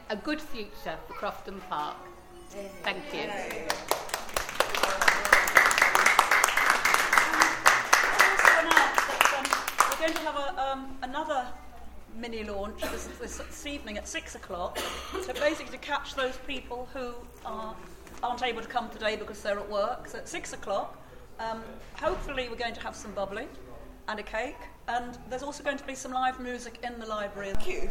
a good future for Crofton Park. Thank you. We're going to have another mini launch this evening at 6 o'clock. So basically to catch those people who aren't able to come today because they're at work. So at 6 o'clock, hopefully we're going to have some bubbly and a cake. And there's also going to be some live music in the library. Thank you.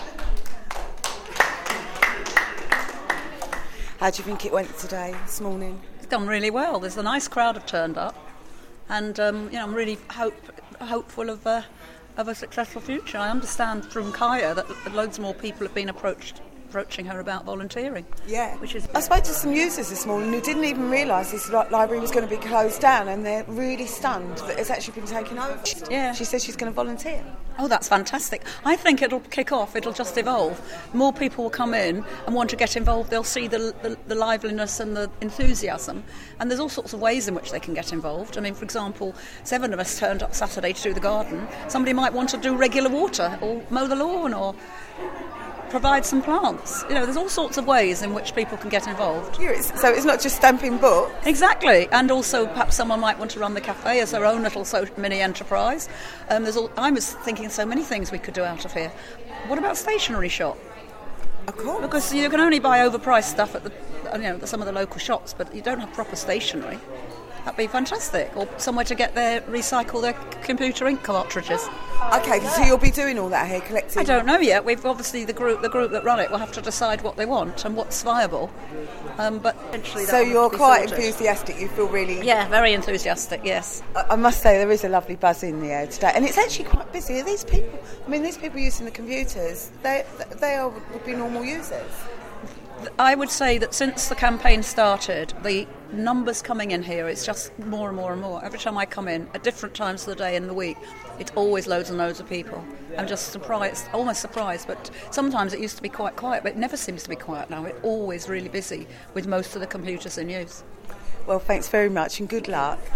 How do you think it went today, this morning? It's gone really well. There's a nice crowd have turned up. And I'm really hopeful of a successful future. I understand from Kaya that loads more people have been approaching her about volunteering. Yeah. I spoke to some users this morning who didn't even realise this library was going to be closed down, and they're really stunned that it's actually been taken over. Yeah. She says she's going to volunteer. Oh, that's fantastic. I think it'll kick off. It'll just evolve. More people will come in and want to get involved. They'll see the liveliness and the enthusiasm. And there's all sorts of ways in which they can get involved. I mean, for example, 7 of us turned up Saturday to do the garden. Somebody might want to do regular water or mow the lawn or provide some plants. There's all sorts of ways in which people can get involved. So it's not just stamping books? Exactly. And also perhaps someone might want to run the cafe as their own little mini enterprise. I was thinking so many things we could do out of here. What about stationery shop? Of course. Because you can only buy overpriced stuff at some of the local shops, but you don't have proper stationery. That'd be fantastic. Or somewhere to recycle their computer ink cartridges. Okay, so you'll be doing all that here, collecting? I don't know yet. We've obviously the group that run it will have to decide what they want and what's viable. But eventually, so you're quite enthusiastic. You feel really very enthusiastic. Yes, I must say there is a lovely buzz in the air today, and it's actually quite busy. Are these people? I mean, these people using the computers, they would be normal users. I would say that since the campaign started, the numbers coming in here, it's just more and more and more. Every time I come in, at different times of the day and the week, it's always loads and loads of people. I'm just surprised, almost surprised, but sometimes it used to be quite quiet, but it never seems to be quiet now. It's always really busy with most of the computers in use. Well, thanks very much and good luck.